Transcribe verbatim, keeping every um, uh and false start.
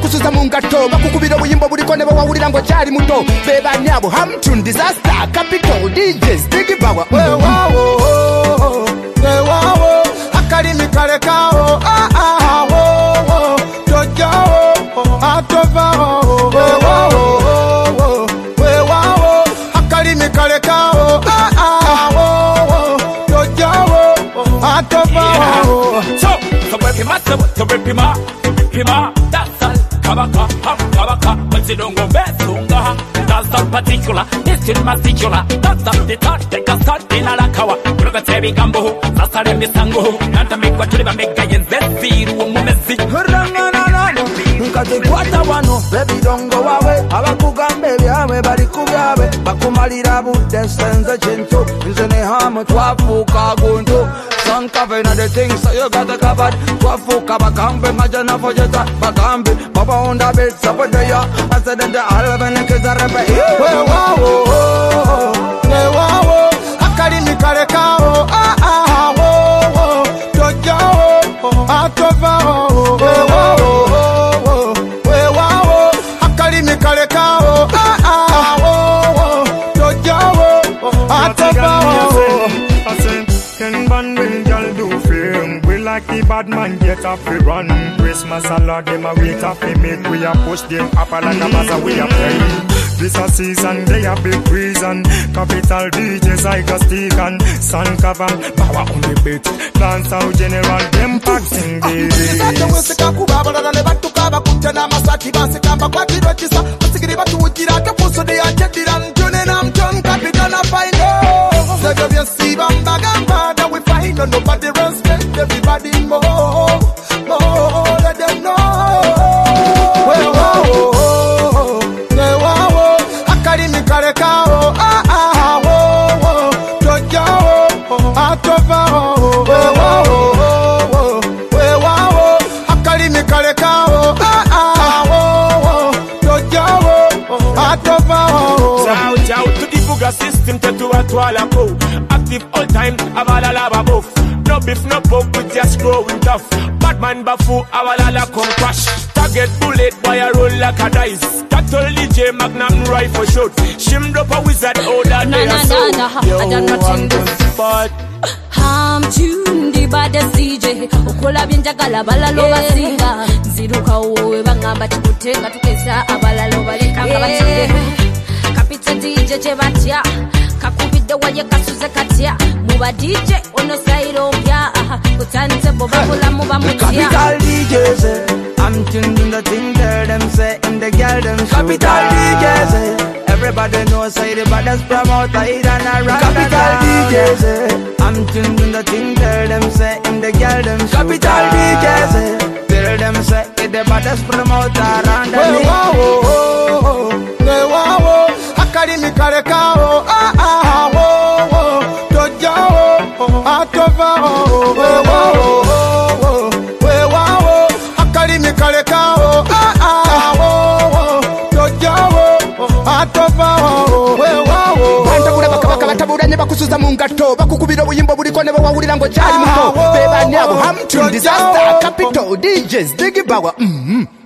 bakusuza mu ngato bakukubira obuyimbo buliko ne bawawulira ngo cyari muto beba nyabo Hamtune Disaster Capital D Js Big Power wewawo wewawo akalimi kalekao ah ah wo tojawo atovawo wewawo wewawo akalimi kalekao ah ah wo tojawo atovawo so so repima so repima repima that's all kabaka kabaka mtidongo betunga that's all particular this is particular that's all the thought take a start in ala kawa kuruga tebi gambo sasale misango nanta mekwa tuliba mega yenzeziru umumezi nkate kwata wano baby dongo wawe abakugambe byawe bali kubyawe bakumalira budde senze kintu nze ne hamu twafuuka guntu sun cover na the things so you got the covered twafuuka bakambe majana fojeta bakambe baba on the bed sapodeya I said that the alven kizarebe wewawo wewawo akalimi kalekao ah ah wo tojawo atovawo wewawo wewawo akalimi kalekao ah ah wo tojawo atovawo Ten band when y'all do film, we like the bad man get off the run. Christmas a lot them a wait off the make we a push them up like a baza we a play. This a season they a big reason. Capital D Js like a Stegan, sun cover power on the beat. Dance out general them passing this. Weseka kubabala ne batukaba kutana masaki basekamba kwa kiro kisa basigiri batuwukira kapuso de ajadira ntone na mton capital na final. Sega bya siba mbagamba that we find nobody respect everybody more more let them know. Wewawo wewawo akalimi kalekao ah ah wo tojawo atovawo wewawo wewawo akalimi kalekao ah ah wo tojawo atovawo. Shout out to the Buga system to atwala ko active all time avala lava bof no beef no pork with just growing tough Batman bafu awala come crash target bullet boy a roll like a dice Cattle D J Magnum rifle shot shim drop a wizard order they are so I done nothing this but Hamtune the baddest D J ukola byenjagala balalo basinga nziruka wowe bangamba kikutenga tukesa abalalo balekanga batinde Capital D J chebatya kakubidde waye kasuze katya muba D J ono sairo bya kutanze boba kula muba mutya Capital D Js I'm tuning the thing tell them say in the girl them Capital D Js everybody knows say the baddest promoter it and a rock Capital D Js I'm tuning the thing tell them say in the girl them Capital D Js tell them say it the baddest promoter around the wewawo wewawo akalimi kalekao ah ah wo tojawo atovawo wewawo wewawo akalimi kalekao ah ah wo tojawo atovawo wewawo bantabura bakabaka bataburanye bakusuza mu ngato bakukubira obuyimbo buliko ne bawawulira ngo cyari muto beba nyabo Hamtune Disaster Capital D Js Big Power mhm